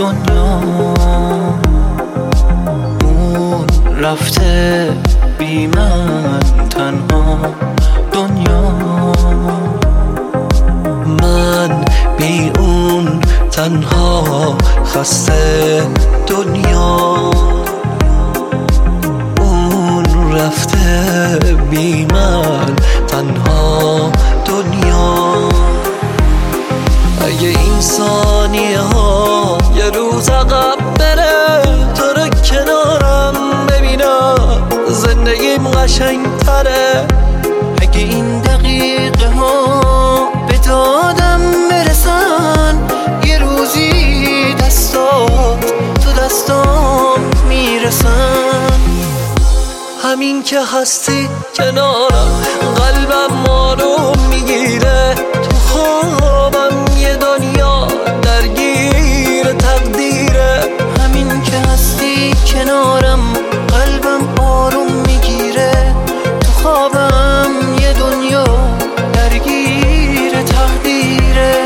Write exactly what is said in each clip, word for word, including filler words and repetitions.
دنیا. اون رفته بی من تنها دنیا. من بی اون تنها خسته دنیا. اون رفته بی من تنها دنیا. اگه این ثانیه ها یه روز عقب بره، تو رو کنارم ببینم زندگیم قشنگ تره. اگه این دقیقه ها به دادم برسن، یه روزی دستات تو دستام میرسن. همین که هستی کنارم قلبم آروم میگیره. تو خوابم یه دنیا درگیر تقدیره. همین که هستی کنارم قلبم آروم میگیره. تو خوابم یه دنیا درگیر تقدیره.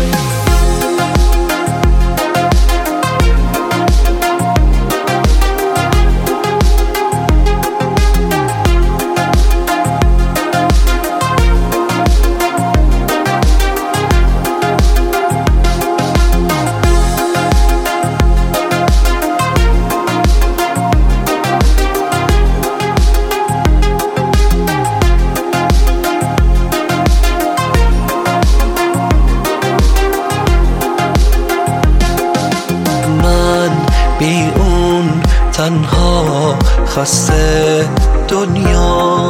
بی اون تنها خسته دنیا.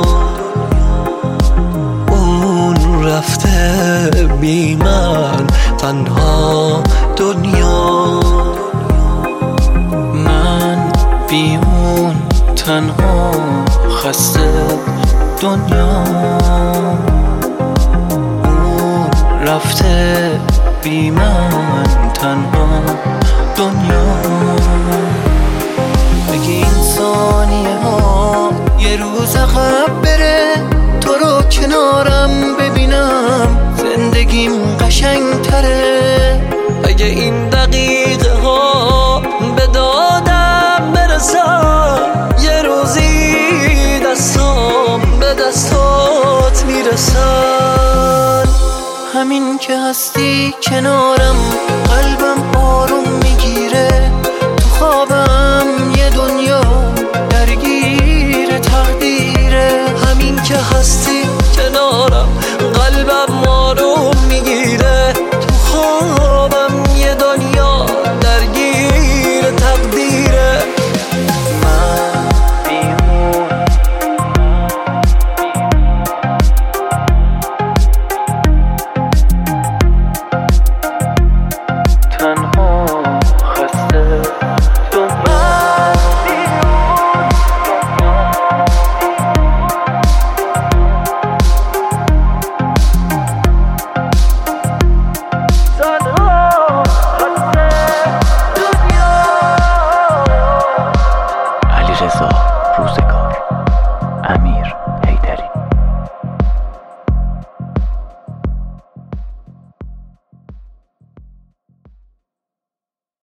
اون رفته بی من تنها دنیا. من بی اون تنها خسته دنیا. اون رفته بی من تنها دنیا. اگه این ثانیه ها یه روز عقب بره، تو رو کنارم ببینم زندگیم قشنگ تره. اگه این دقیقه ها به دادم برسن، یه روزی دستام به دستات میرسن. همین که هستی کنارم قلبم آروم میگیره. تو خوابم یه دنیا